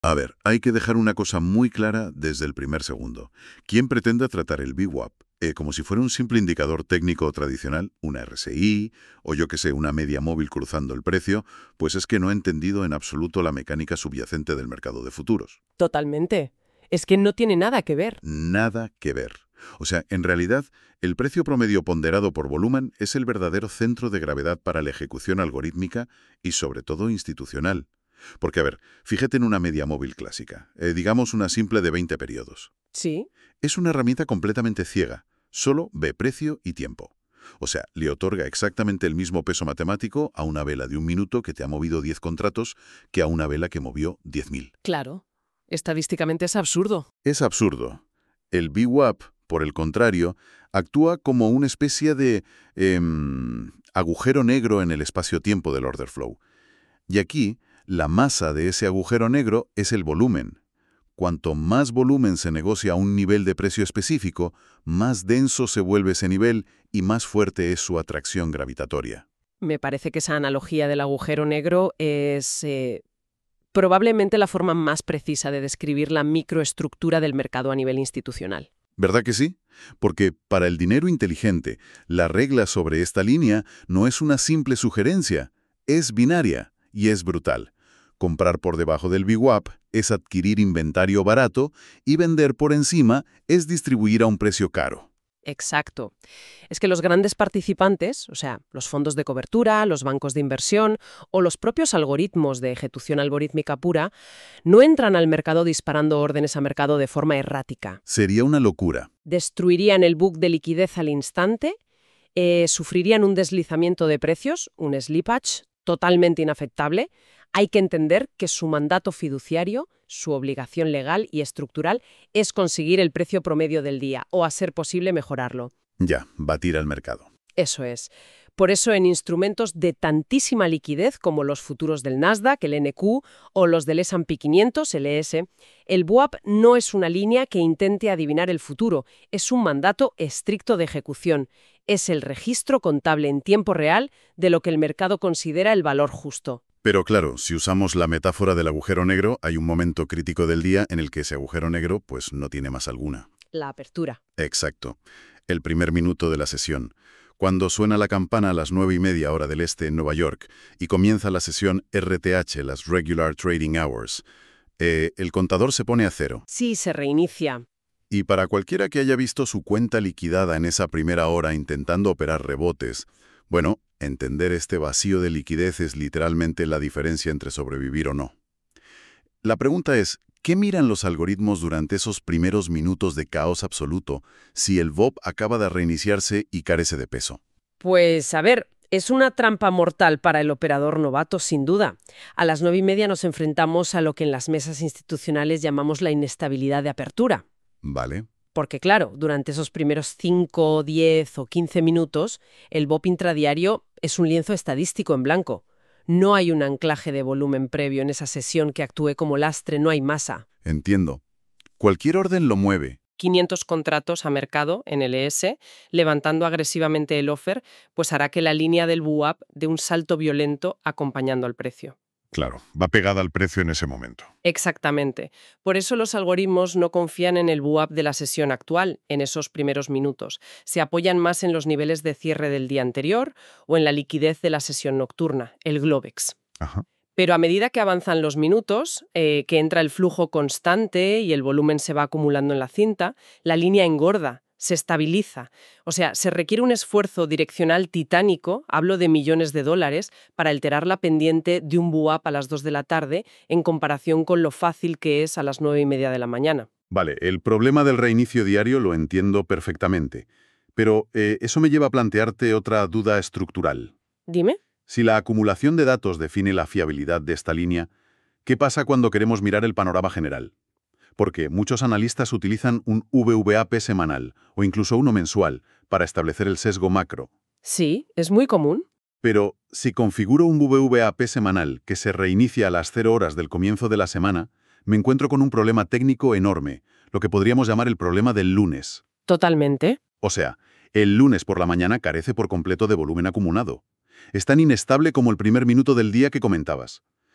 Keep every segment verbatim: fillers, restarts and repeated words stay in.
A ver, hay que dejar una cosa muy clara desde el primer segundo. Quien pretenda tratar el V WAP eh, como si fuera un simple indicador técnico tradicional, una R S I, o yo que sé, una media móvil cruzando el precio, pues es que no ha entendido en absoluto la mecánica subyacente del mercado de futuros. Totalmente. Es que no tiene nada que ver. Nada que ver. O sea, en realidad, el precio promedio ponderado por volumen es el verdadero centro de gravedad para la ejecución algorítmica y, sobre todo, institucional. Porque, a ver, fíjate en una media móvil clásica, eh, digamos una simple de veinte periodos. Sí, Es una herramienta completamente ciega, solo ve precio y tiempo. O sea, le otorga exactamente el mismo peso matemático a una vela de un minuto que te ha movido diez contratos que a una vela que movió diez mil. claro. Estadísticamente es absurdo. Es absurdo. El V WAP, por el contrario, actúa como una especie de em, agujero negro en el espacio-tiempo del order flow. Y aquí, la masa de ese agujero negro es el volumen. Cuanto más volumen se negocia a un nivel de precio específico, más denso se vuelve ese nivel y más fuerte es su atracción gravitatoria. Me parece que esa analogía del agujero negro es eh, probablemente la forma más precisa de describir la microestructura del mercado a nivel institucional. ¿Verdad que sí? Porque para el dinero inteligente, la regla sobre esta línea no es una simple sugerencia, es binaria y es brutal. Comprar por debajo del V WAP es adquirir inventario barato y vender por encima es distribuir a un precio caro. Exacto. Es que los grandes participantes, o sea, los fondos de cobertura, los bancos de inversión o los propios algoritmos de ejecución algorítmica pura, no entran al mercado disparando órdenes a mercado de forma errática. Sería una locura. Destruirían el book de liquidez al instante, eh, sufrirían un deslizamiento de precios, un slippage, totalmente inaceptable. Hay que entender que su mandato fiduciario, su obligación legal y estructural es conseguir el precio promedio del día o, a ser posible, mejorarlo. Ya, batir al mercado. Eso es. Por eso en instrumentos de tantísima liquidez como los futuros del Nasdaq, el N Q, o los del S and P quinientos, el E S, el V WAP no es una línea que intente adivinar el futuro, es un mandato estricto de ejecución. Es el registro contable en tiempo real de lo que el mercado considera el valor justo. Pero claro, si usamos la metáfora del agujero negro, hay un momento crítico del día en el que ese agujero negro pues no tiene más alguna. La apertura. Exacto. El primer minuto de la sesión. Cuando suena la campana a las nueve y media hora del este en Nueva York y comienza la sesión R T H, las Regular Trading Hours, eh, el contador se pone a cero. Sí, se reinicia. Y para cualquiera que haya visto su cuenta liquidada en esa primera hora intentando operar rebotes, bueno, entender este vacío de liquidez es literalmente la diferencia entre sobrevivir o no. La pregunta es, ¿qué miran los algoritmos durante esos primeros minutos de caos absoluto si el V O P acaba de reiniciarse y carece de peso? Pues, a ver, es una trampa mortal para el operador novato, sin duda. A las nueve y media nos enfrentamos a lo que en las mesas institucionales llamamos la inestabilidad de apertura. Vale. Porque, claro, durante esos primeros cinco, diez o quince minutos, el V O P intradiario es un lienzo estadístico en blanco. No hay un anclaje de volumen previo en esa sesión que actúe como lastre, no hay masa. Entiendo. Cualquier orden lo mueve. quinientos contratos a mercado en el E S, levantando agresivamente el offer, pues hará que la línea del V WAP dé un salto violento acompañando al precio. Claro, va pegada al precio en ese momento. Exactamente. Por eso los algoritmos no confían en el V WAP de la sesión actual, en esos primeros minutos. Se apoyan más en los niveles de cierre del día anterior o en la liquidez de la sesión nocturna, el Globex. Ajá. Pero a medida que avanzan los minutos, eh, que entra el flujo constante y el volumen se va acumulando en la cinta, la línea engorda, se estabiliza. O sea, se requiere un esfuerzo direccional titánico, hablo de millones de dólares, para alterar la pendiente de un V WAP a las dos de la tarde en comparación con lo fácil que es a las nueve y media de la mañana. Vale, el problema del reinicio diario lo entiendo perfectamente. Pero eh, eso me lleva a plantearte otra duda estructural. Dime. Si la acumulación de datos define la fiabilidad de esta línea, ¿qué pasa cuando queremos mirar el panorama general? Porque muchos analistas utilizan un V W A P semanal o incluso uno mensual para establecer el sesgo macro. Sí, es muy común. Pero si configuro un V W A P semanal que se reinicia a las cero horas del comienzo de la semana, me encuentro con un problema técnico enorme, lo que podríamos llamar el problema del lunes. Totalmente. O sea, el lunes por la mañana carece por completo de volumen acumulado. Es tan inestable como el primer minuto del día que comentabas.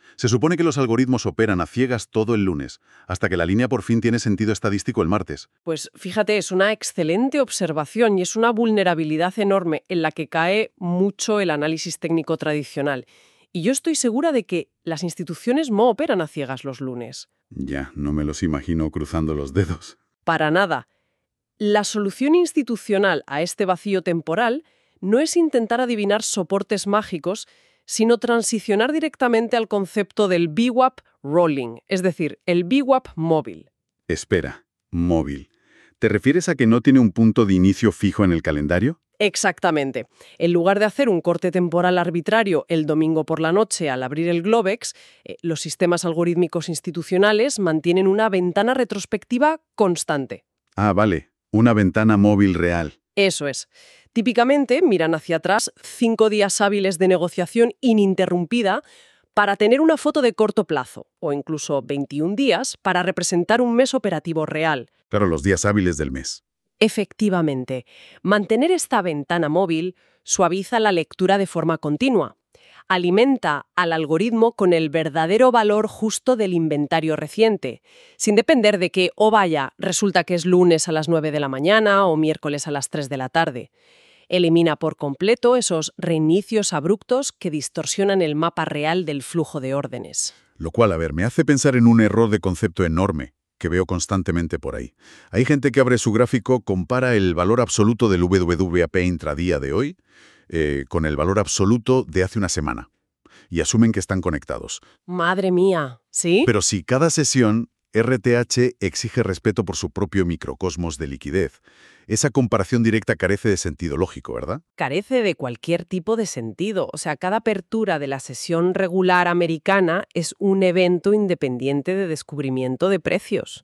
Se supone que los algoritmos operan a ciegas todo el lunes, hasta que la línea por fin tiene sentido estadístico el martes. Pues fíjate, es una excelente observación y es una vulnerabilidad enorme en la que cae mucho el análisis técnico tradicional. Y yo estoy segura de que las instituciones no operan a ciegas los lunes. Ya, no me los imagino cruzando los dedos. Para nada. La solución institucional a este vacío temporal no es intentar adivinar soportes mágicos, sino transicionar directamente al concepto del V WAP rolling, es decir, el V WAP móvil. Espera, móvil. ¿Te refieres a que no tiene un punto de inicio fijo en el calendario? Exactamente. En lugar de hacer un corte temporal arbitrario el domingo por la noche al abrir el Globex, eh, los sistemas algorítmicos institucionales mantienen una ventana retrospectiva constante. Ah, vale. Una ventana móvil real. Eso es. Típicamente miran hacia atrás cinco días hábiles de negociación ininterrumpida para tener una foto de corto plazo, o incluso veintiún días para representar un mes operativo real. Claro, los días hábiles del mes. Efectivamente, mantener esta ventana móvil suaviza la lectura de forma continua. Alimenta al algoritmo con el verdadero valor justo del inventario reciente, sin depender de que, oh vaya, resulta que es lunes a las nueve de la mañana o miércoles a las tres de la tarde. Elimina por completo esos reinicios abruptos que distorsionan el mapa real del flujo de órdenes. Lo cual, a ver, me hace pensar en un error de concepto enorme que veo constantemente por ahí. Hay gente que abre su gráfico, compara el valor absoluto del W W A P intradía de hoy eh, con el valor absoluto de hace una semana y asumen que están conectados. Madre mía, ¿sí? Pero si cada sesión R T H exige respeto por su propio microcosmos de liquidez, esa comparación directa carece de sentido lógico, ¿verdad? Carece de cualquier tipo de sentido. O sea, cada apertura de la sesión regular americana es un evento independiente de descubrimiento de precios.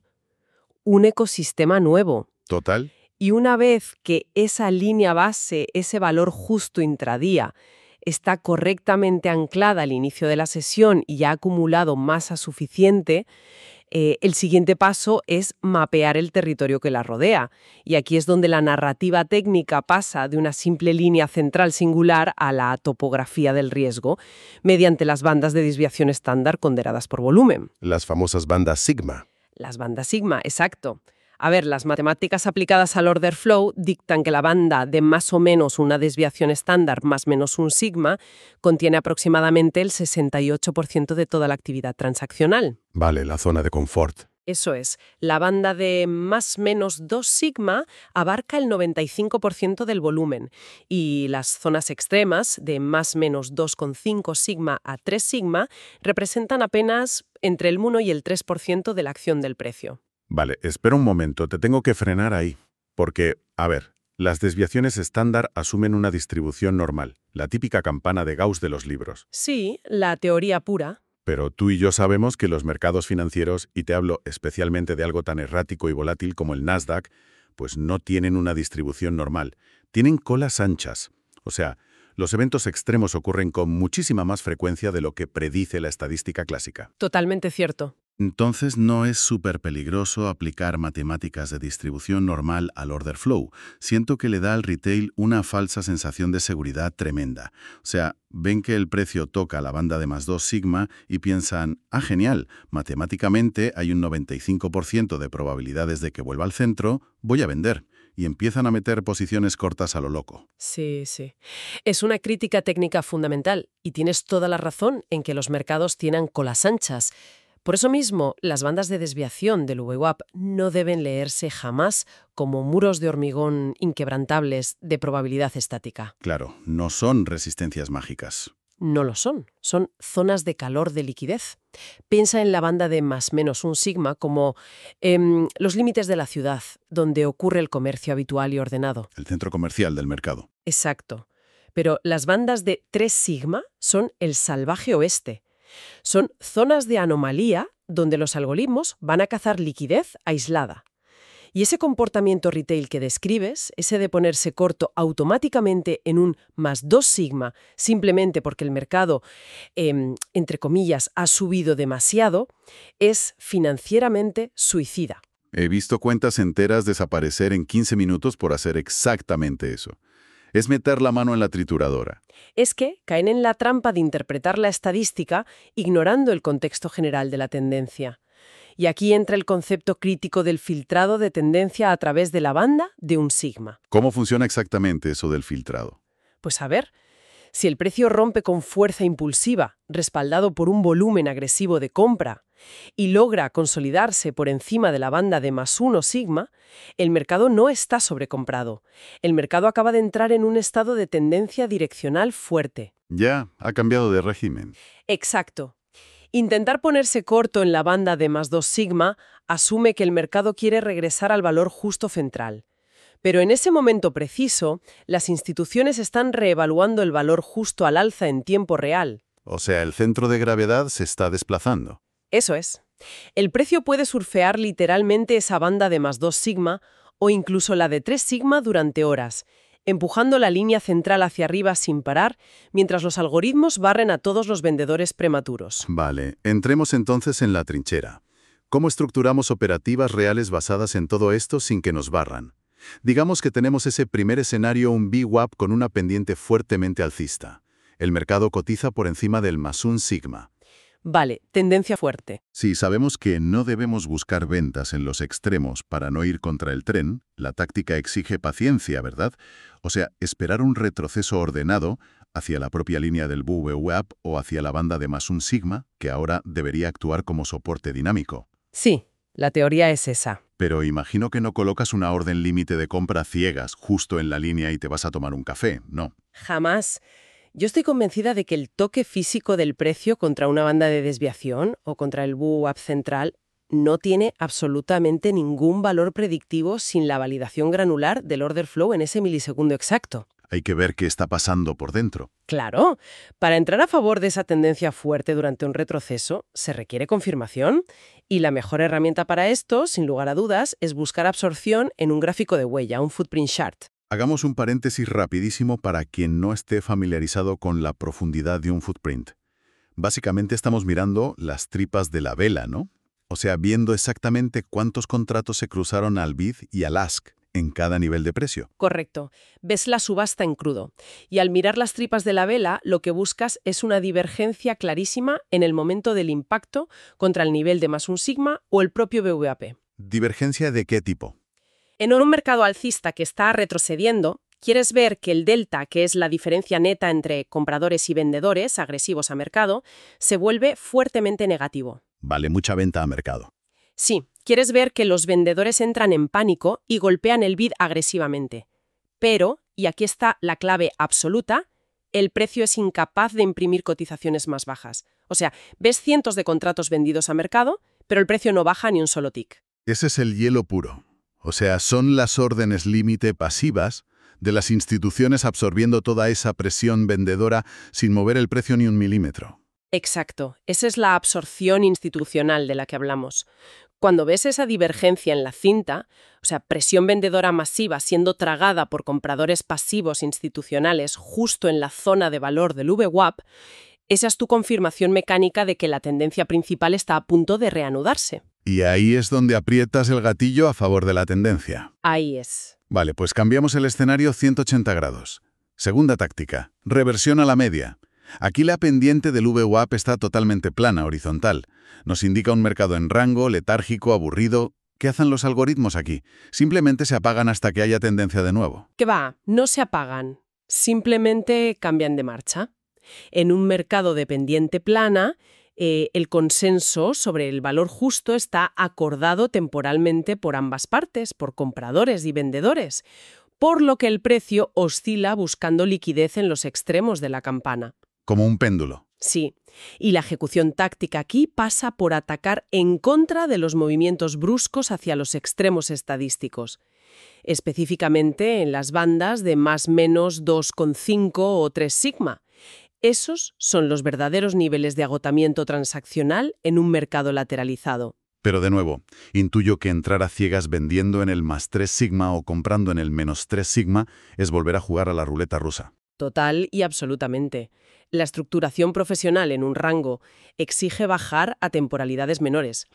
Un ecosistema nuevo. Total. Y una vez que esa línea base, ese valor justo intradía, está correctamente anclada al inicio de la sesión y ya ha acumulado masa suficiente, Eh, el siguiente paso es mapear el territorio que la rodea. Y aquí es donde la narrativa técnica pasa de una simple línea central singular a la topografía del riesgo, mediante las bandas de desviación estándar ponderadas por volumen. Las famosas bandas sigma. Las bandas sigma, exacto. A ver, las matemáticas aplicadas al order flow dictan que la banda de más o menos una desviación estándar más menos un sigma contiene aproximadamente el sesenta y ocho por ciento de toda la actividad transaccional. Vale, la zona de confort. Eso es, la banda de más menos dos sigma abarca el noventa y cinco por ciento del volumen y las zonas extremas de más menos dos coma cinco sigma a tres sigma representan apenas entre el uno y el tres por ciento de la acción del precio. Vale, espera un momento, te tengo que frenar ahí. Porque, a ver, las desviaciones estándar asumen una distribución normal, la típica campana de Gauss de los libros. Sí, la teoría pura. Pero tú y yo sabemos que los mercados financieros, y te hablo especialmente de algo tan errático y volátil como el Nasdaq, pues no tienen una distribución normal. Tienen colas anchas. O sea, los eventos extremos ocurren con muchísima más frecuencia de lo que predice la estadística clásica. Totalmente cierto. Entonces no es súper peligroso aplicar matemáticas de distribución normal al order flow. Siento que le da al retail una falsa sensación de seguridad tremenda. O sea, ven que el precio toca la banda de más dos sigma y piensan, ah, genial, matemáticamente hay un noventa y cinco por ciento de probabilidades de que vuelva al centro, voy a vender. Y empiezan a meter posiciones cortas a lo loco. Sí, sí. Es una crítica técnica fundamental y tienes toda la razón en que los mercados tienen colas anchas. Por eso mismo, las bandas de desviación del V WAP no deben leerse jamás como muros de hormigón inquebrantables de probabilidad estática. Claro, no son resistencias mágicas. No lo son, son zonas de calor de liquidez. Piensa en la banda de más menos un sigma como eh, los límites de la ciudad, donde ocurre el comercio habitual y ordenado. El centro comercial del mercado. Exacto. Pero las bandas de tres sigma son el salvaje oeste. Son zonas de anomalía donde los algoritmos van a cazar liquidez aislada. Y ese comportamiento retail que describes, ese de ponerse corto automáticamente en un más dos sigma, simplemente porque el mercado, eh, entre comillas, ha subido demasiado, es financieramente suicida. He visto cuentas enteras desaparecer en quince minutos por hacer exactamente eso. Es meter la mano en la trituradora. Es que caen en la trampa de interpretar la estadística ignorando el contexto general de la tendencia. Y aquí entra el concepto crítico del filtrado de tendencia a través de la banda de un sigma. ¿Cómo funciona exactamente eso del filtrado? Pues a ver, si el precio rompe con fuerza impulsiva, respaldado por un volumen agresivo de compra, y logra consolidarse por encima de la banda de más uno sigma, el mercado no está sobrecomprado. El mercado acaba de entrar en un estado de tendencia direccional fuerte. Ya, ha cambiado de régimen. Exacto. Intentar ponerse corto en la banda de más dos sigma asume que el mercado quiere regresar al valor justo central. Pero en ese momento preciso, las instituciones están reevaluando el valor justo al alza en tiempo real. O sea, el centro de gravedad se está desplazando. Eso es. El precio puede surfear literalmente esa banda de más dos sigma o incluso la de tres sigma durante horas, empujando la línea central hacia arriba sin parar, mientras los algoritmos barren a todos los vendedores prematuros. Vale, entremos entonces en la trinchera. ¿Cómo estructuramos operativas reales basadas en todo esto sin que nos barran? Digamos que tenemos ese primer escenario, un V WAP con una pendiente fuertemente alcista. El mercado cotiza por encima del más un sigma. Vale, tendencia fuerte. Si sabemos que no debemos buscar ventas en los extremos para no ir contra el tren, la táctica exige paciencia, ¿verdad? O sea, esperar un retroceso ordenado hacia la propia línea del V WAP o hacia la banda de más un sigma, que ahora debería actuar como soporte dinámico. Sí, la teoría es esa. Pero imagino que no colocas una orden límite de compra ciegas justo en la línea y te vas a tomar un café, ¿no? Jamás. Yo estoy convencida de que el toque físico del precio contra una banda de desviación o contra el V WAP central no tiene absolutamente ningún valor predictivo sin la validación granular del order flow en ese milisegundo exacto. Hay que ver qué está pasando por dentro. Claro, para entrar a favor de esa tendencia fuerte durante un retroceso se requiere confirmación y la mejor herramienta para esto, sin lugar a dudas, es buscar absorción en un gráfico de huella, un footprint chart. Hagamos un paréntesis rapidísimo para quien no esté familiarizado con la profundidad de un footprint. Básicamente estamos mirando las tripas de la vela, ¿no? O sea, viendo exactamente cuántos contratos se cruzaron al bid y al ask en cada nivel de precio. Correcto. Ves la subasta en crudo. Y al mirar las tripas de la vela, lo que buscas es una divergencia clarísima en el momento del impacto contra el nivel de más un sigma o el propio V WAP. ¿Divergencia de qué tipo? En un mercado alcista que está retrocediendo, quieres ver que el delta, que es la diferencia neta entre compradores y vendedores agresivos a mercado, se vuelve fuertemente negativo. Vale mucha venta a mercado. Sí, quieres ver que los vendedores entran en pánico y golpean el bid agresivamente. Pero, y aquí está la clave absoluta, el precio es incapaz de imprimir cotizaciones más bajas. O sea, ves cientos de contratos vendidos a mercado, pero el precio no baja ni un solo tic. Ese es el hielo puro. O sea, son las órdenes límite pasivas de las instituciones absorbiendo toda esa presión vendedora sin mover el precio ni un milímetro. Exacto, esa es la absorción institucional de la que hablamos. Cuando ves esa divergencia en la cinta, o sea, presión vendedora masiva siendo tragada por compradores pasivos institucionales justo en la zona de valor del V WAP, esa es tu confirmación mecánica de que la tendencia principal está a punto de reanudarse. Y ahí es donde aprietas el gatillo a favor de la tendencia. Ahí es. Vale, pues cambiamos el escenario ciento ochenta grados. Segunda táctica, reversión a la media. Aquí la pendiente del V WAP está totalmente plana, horizontal. Nos indica un mercado en rango, letárgico, aburrido. ¿Qué hacen los algoritmos aquí? Simplemente se apagan hasta que haya tendencia de nuevo. ¿Qué va? No se apagan. Simplemente cambian de marcha. En un mercado de pendiente plana, eh, el consenso sobre el valor justo está acordado temporalmente por ambas partes, por compradores y vendedores, por lo que el precio oscila buscando liquidez en los extremos de la campana. Como un péndulo. Sí, y la ejecución táctica aquí pasa por atacar en contra de los movimientos bruscos hacia los extremos estadísticos, específicamente en las bandas de más menos dos coma cinco o tres sigma. Esos son los verdaderos niveles de agotamiento transaccional en un mercado lateralizado. Pero de nuevo, intuyo que entrar a ciegas vendiendo en el más tres sigma o comprando en el menos tres sigma es volver a jugar a la ruleta rusa. Total y absolutamente. La estructuración profesional en un rango exige bajar a temporalidades menores.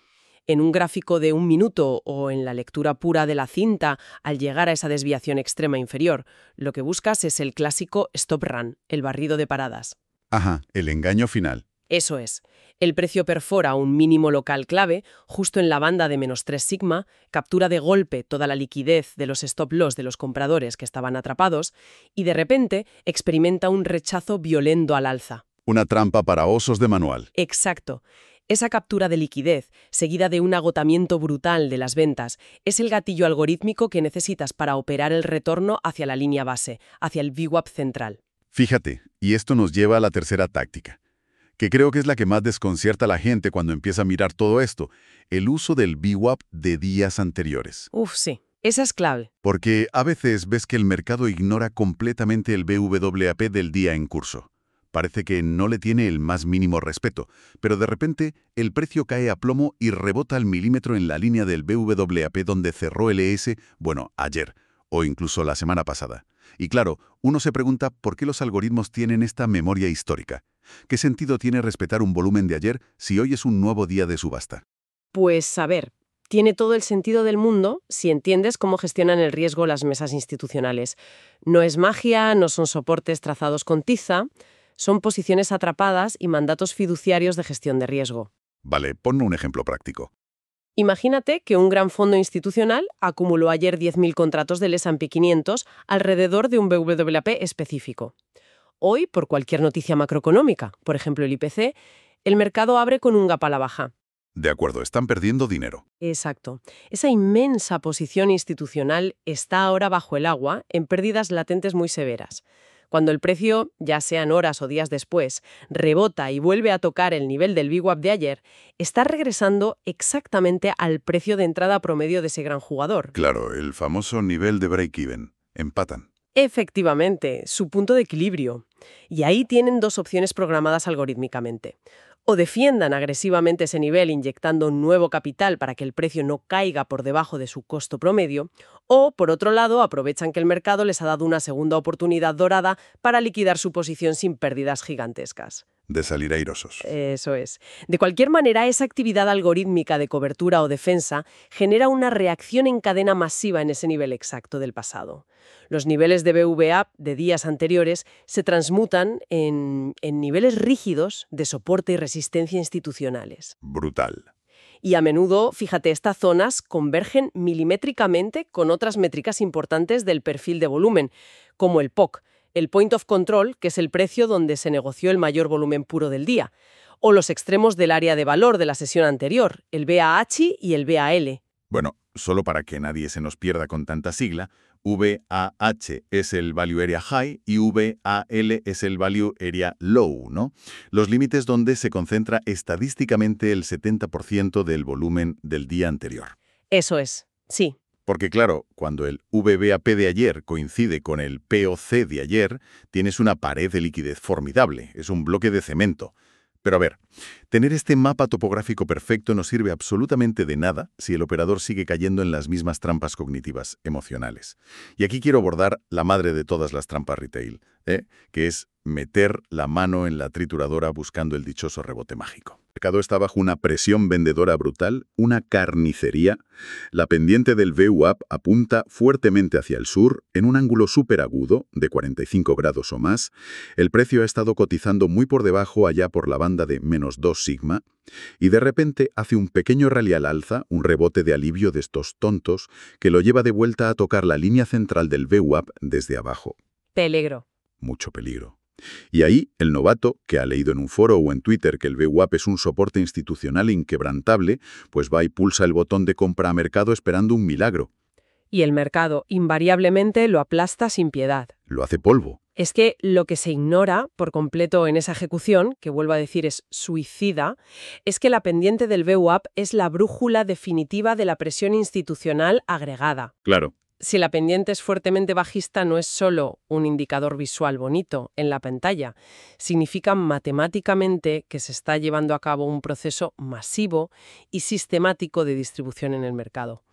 En un gráfico de un minuto o en la lectura pura de la cinta, al llegar a esa desviación extrema inferior, lo que buscas es el clásico stop run, el barrido de paradas. Ajá, el engaño final. Eso es. El precio perfora un mínimo local clave, justo en la banda de menos tres sigma, captura de golpe toda la liquidez de los stop loss de los compradores que estaban atrapados y de repente experimenta un rechazo violento al alza. Una trampa para osos de manual. Exacto. Esa captura de liquidez, seguida de un agotamiento brutal de las ventas, es el gatillo algorítmico que necesitas para operar el retorno hacia la línea base, hacia el V WAP central. Fíjate, y esto nos lleva a la tercera táctica, que creo que es la que más desconcierta a la gente cuando empieza a mirar todo esto, el uso del V WAP de días anteriores. Uf, sí. Esa es clave. Porque a veces ves que el mercado ignora completamente el V W A P del día en curso. Parece que no le tiene el más mínimo respeto, pero de repente el precio cae a plomo y rebota al milímetro en la línea del V W A P donde cerró el E S, bueno, ayer, o incluso la semana pasada. Y claro, uno se pregunta por qué los algoritmos tienen esta memoria histórica. ¿Qué sentido tiene respetar un volumen de ayer si hoy es un nuevo día de subasta? Pues, a ver, tiene todo el sentido del mundo si entiendes cómo gestionan el riesgo las mesas institucionales. No es magia, no son soportes trazados con tiza. Son posiciones atrapadas y mandatos fiduciarios de gestión de riesgo. Vale, ponme un ejemplo práctico. Imagínate que un gran fondo institucional acumuló ayer diez mil contratos del S and P quinientos alrededor de un V W A P específico. Hoy, por cualquier noticia macroeconómica, por ejemplo el I P C, el mercado abre con un gap a la baja. De acuerdo, están perdiendo dinero. Exacto. Esa inmensa posición institucional está ahora bajo el agua en pérdidas latentes muy severas. Cuando el precio, ya sean horas o días después, rebota y vuelve a tocar el nivel del V WAP de ayer, está regresando exactamente al precio de entrada promedio de ese gran jugador. Claro, el famoso nivel de break-even. Empatan. Efectivamente, su punto de equilibrio. Y ahí tienen dos opciones programadas algorítmicamente. O defiendan agresivamente ese nivel inyectando nuevo capital para que el precio no caiga por debajo de su costo promedio, o, por otro lado, aprovechan que el mercado les ha dado una segunda oportunidad dorada para liquidar su posición sin pérdidas gigantescas. De salir airosos. Eso es. De cualquier manera, esa actividad algorítmica de cobertura o defensa genera una reacción en cadena masiva en ese nivel exacto del pasado. Los niveles de V W A P de días anteriores se transmutan en, en niveles rígidos de soporte y resistencia institucionales. Brutal. Y a menudo, fíjate, estas zonas convergen milimétricamente con otras métricas importantes del perfil de volumen, como el P O C, el Point of Control, que es el precio donde se negoció el mayor volumen puro del día, o los extremos del área de valor de la sesión anterior, el V A H y el V A L. Bueno, solo para que nadie se nos pierda con tanta sigla, V A H es el Value Area High y V A L es el Value Area Low, ¿no? Los límites donde se concentra estadísticamente el setenta por ciento del volumen del día anterior. Eso es, sí. Porque claro, cuando el V W A P de ayer coincide con el P O C de ayer, tienes una pared de liquidez formidable, es un bloque de cemento. Pero a ver, tener este mapa topográfico perfecto no sirve absolutamente de nada si el operador sigue cayendo en las mismas trampas cognitivas emocionales. Y aquí quiero abordar la madre de todas las trampas retail, ¿eh? que es meter la mano en la trituradora buscando el dichoso rebote mágico. El mercado está bajo una presión vendedora brutal, una carnicería. La pendiente del V WAP apunta fuertemente hacia el sur, en un ángulo súper agudo, de cuarenta y cinco grados o más. El precio ha estado cotizando muy por debajo allá por la banda de menos dos sigma, y de repente hace un pequeño rally al alza, un rebote de alivio de estos tontos, que lo lleva de vuelta a tocar la línea central del V WAP desde abajo. Peligro. Mucho peligro. Y ahí, el novato, que ha leído en un foro o en Twitter que el V WAP es un soporte institucional inquebrantable, pues va y pulsa el botón de compra a mercado esperando un milagro. Y el mercado invariablemente lo aplasta sin piedad. Lo hace polvo. Es que lo que se ignora por completo en esa ejecución, que vuelvo a decir es suicida, es que la pendiente del V WAP es la brújula definitiva de la presión institucional agregada. Claro. Si la pendiente es fuertemente bajista, no es solo un indicador visual bonito en la pantalla, significa matemáticamente que se está llevando a cabo un proceso masivo y sistemático de distribución en el mercado.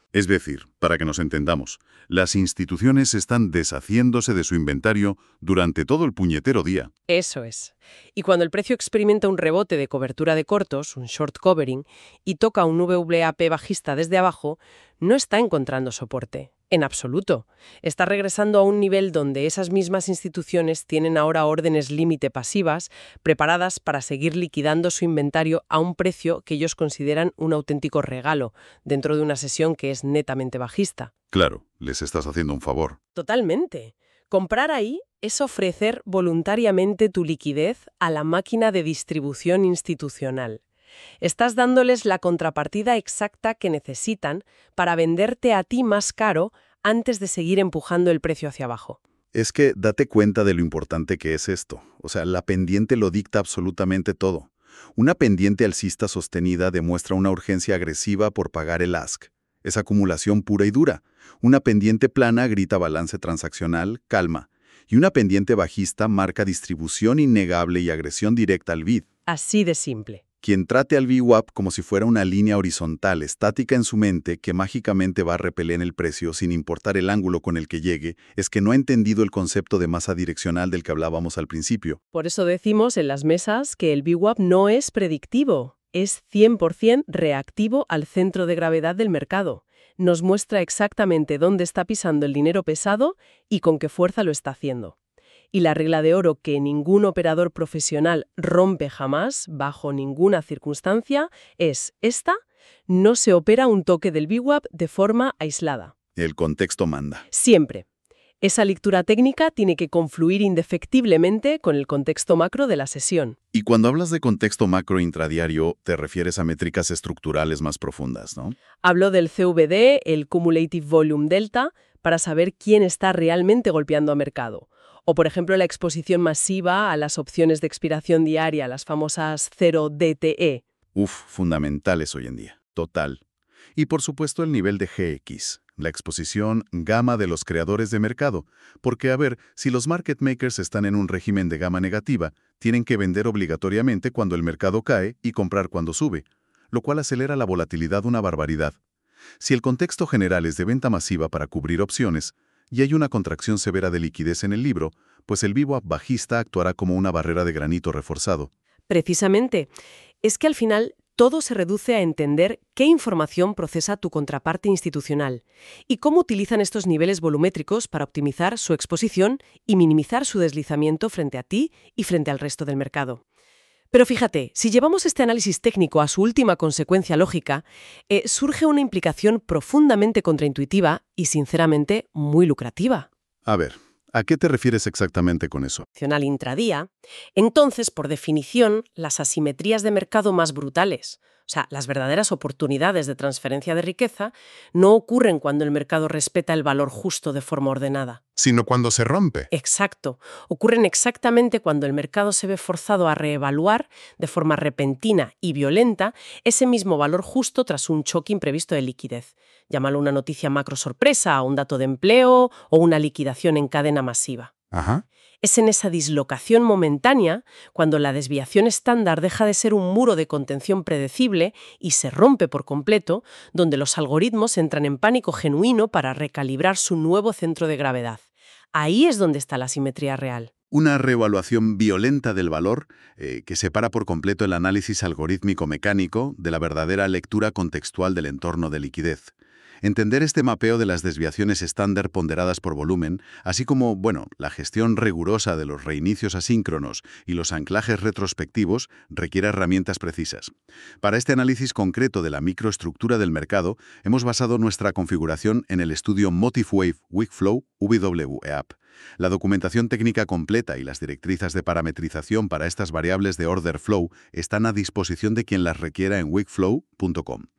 Es decir, para que nos entendamos, las instituciones están deshaciéndose de su inventario durante todo el puñetero día. Eso es. Y cuando el precio experimenta un rebote de cobertura de cortos, un short covering, y toca un W A P bajista desde abajo, no está encontrando soporte. En absoluto. Está regresando a un nivel donde esas mismas instituciones tienen ahora órdenes límite pasivas preparadas para seguir liquidando su inventario a un precio que ellos consideran un auténtico regalo dentro de una sesión que es netamente bajista. Claro, les estás haciendo un favor. Totalmente. Comprar ahí es ofrecer voluntariamente tu liquidez a la máquina de distribución institucional. Estás dándoles la contrapartida exacta que necesitan para venderte a ti más caro antes de seguir empujando el precio hacia abajo. Es que date cuenta de lo importante que es esto. O sea, la pendiente lo dicta absolutamente todo. Una pendiente alcista sostenida demuestra una urgencia agresiva por pagar el ask. Es acumulación pura y dura. Una pendiente plana grita balance transaccional, calma. Y una pendiente bajista marca distribución innegable y agresión directa al bid. Así de simple. Quien trate al V WAP como si fuera una línea horizontal estática en su mente que mágicamente va a repeler el precio sin importar el ángulo con el que llegue, es que no ha entendido el concepto de masa direccional del que hablábamos al principio. Por eso decimos en las mesas que el V WAP no es predictivo, es cien por cien reactivo al centro de gravedad del mercado. Nos muestra exactamente dónde está pisando el dinero pesado y con qué fuerza lo está haciendo. Y la regla de oro que ningún operador profesional rompe jamás, bajo ninguna circunstancia, es esta: no se opera un toque del V WAP de forma aislada. El contexto manda. Siempre. Esa lectura técnica tiene que confluir indefectiblemente con el contexto macro de la sesión. Y cuando hablas de contexto macro intradiario, te refieres a métricas estructurales más profundas, ¿no? Hablo del C V D, el Cumulative Volume Delta, para saber quién está realmente golpeando a mercado. O, por ejemplo, la exposición masiva a las opciones de expiración diaria, las famosas cero D T E. Uf, fundamentales hoy en día. Total. Y por supuesto el nivel de G X, la exposición gamma de los creadores de mercado. Porque, a ver, si los market makers están en un régimen de gama negativa, tienen que vender obligatoriamente cuando el mercado cae y comprar cuando sube, lo cual acelera la volatilidad una barbaridad. Si el contexto general es de venta masiva para cubrir opciones, y hay una contracción severa de liquidez en el libro, pues el V WAP bajista actuará como una barrera de granito reforzado. Precisamente. Es que al final todo se reduce a entender qué información procesa tu contraparte institucional y cómo utilizan estos niveles volumétricos para optimizar su exposición y minimizar su deslizamiento frente a ti y frente al resto del mercado. Pero fíjate, si llevamos este análisis técnico a su última consecuencia lógica, eh, surge una implicación profundamente contraintuitiva y, sinceramente, muy lucrativa. A ver, ¿a qué te refieres exactamente con eso? Intradía, entonces, por definición, las asimetrías de mercado más brutales, o sea, las verdaderas oportunidades de transferencia de riqueza, no ocurren cuando el mercado respeta el valor justo de forma ordenada. Sino cuando se rompe. Exacto. Ocurren exactamente cuando el mercado se ve forzado a reevaluar de forma repentina y violenta ese mismo valor justo tras un choque imprevisto de liquidez. Llámalo una noticia macro sorpresa, un dato de empleo o una liquidación en cadena masiva. Ajá. Es en esa dislocación momentánea cuando la desviación estándar deja de ser un muro de contención predecible y se rompe por completo, donde los algoritmos entran en pánico genuino para recalibrar su nuevo centro de gravedad. Ahí es donde está la simetría real. Una reevaluación violenta del valor eh, que separa por completo el análisis algorítmico mecánico de la verdadera lectura contextual del entorno de liquidez. Entender este mapeo de las desviaciones estándar ponderadas por volumen, así como, bueno, la gestión rigurosa de los reinicios asíncronos y los anclajes retrospectivos, requiere herramientas precisas. Para este análisis concreto de la microestructura del mercado, hemos basado nuestra configuración en el estudio Motive Wave Week Flow W E A P. La documentación técnica completa y las directrices de parametrización para estas variables de order flow están a disposición de quien las requiera en weekflow punto com.